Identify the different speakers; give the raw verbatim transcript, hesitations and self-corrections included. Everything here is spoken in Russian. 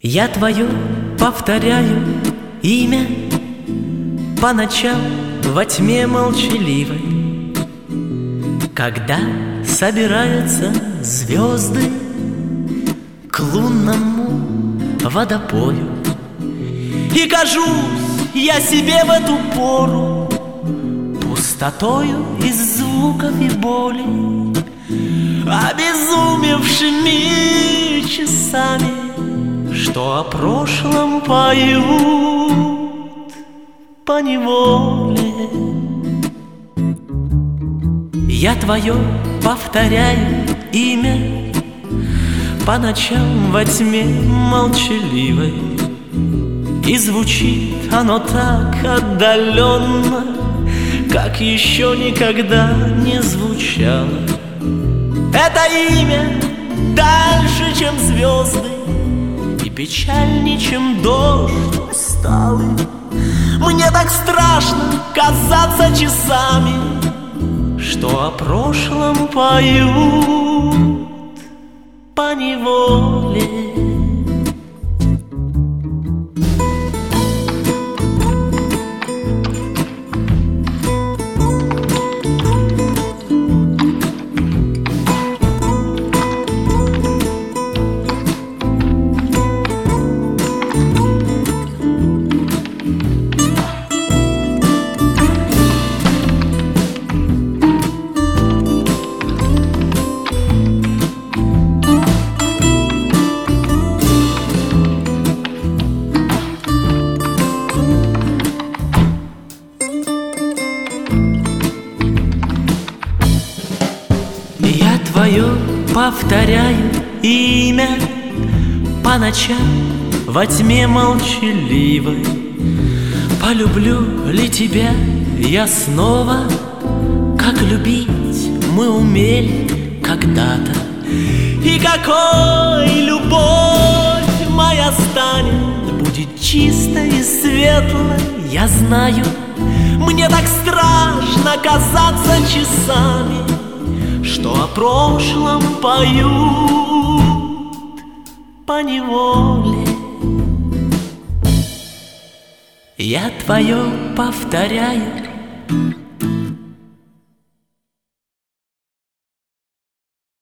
Speaker 1: Я твое повторяю имя по ночам во тьме молчаливой, когда собираются звезды к лунному водопою. И кажусь я себе в эту пору пустотою из звуков и боли, обезумевшими часами, что о прошлом поют поневоле. Я твое повторяю имя по ночам во тьме молчаливой, и звучит оно так отдаленно, как еще никогда не звучало. Это имя дальше, чем звезды, и печальней, чем дождь усталый. Мне так страшно казаться часами, что о прошлом поют поневоле. Я твое повторяю имя по ночам во тьме молчаливой. Полюблю ли тебя я снова, как любить мы умели когда-то? И какой любовь моя станет, будет чистой и светлой, я знаю. Мне так страшно казаться часами, что о прошлом поют поневоле. Я твое повторяю